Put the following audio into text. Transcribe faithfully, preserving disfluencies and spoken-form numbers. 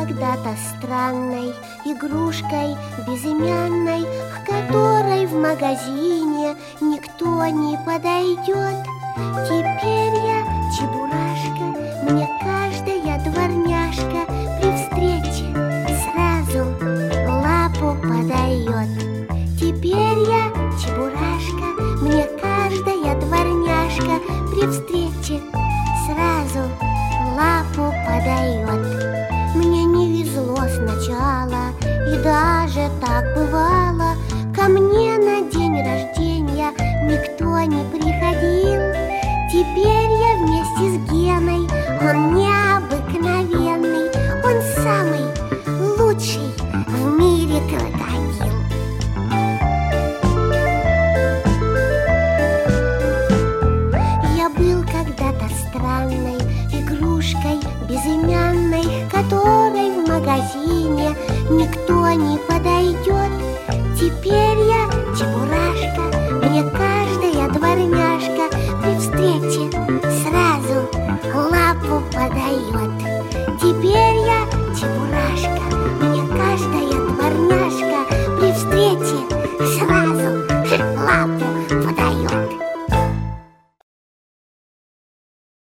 когда-то странной игрушкой безымянной, к которой в магазине никто не подойдет. Теперь я чебурашка, мне каждая дворняжка при встрече сразу лапу подает. Теперь я чебурашка, мне каждая дворняжка при встрече сразу лапу подает. Мне не везло сначала, и даже так бывало. Ко мне на день рождения никто не приходил. Теперь я вместе с Геной, он необыкновенный, он самый лучший в мире крокодил. Я был когда-то странной игрушкой безымянной, к которой в магазине никто не подойдет.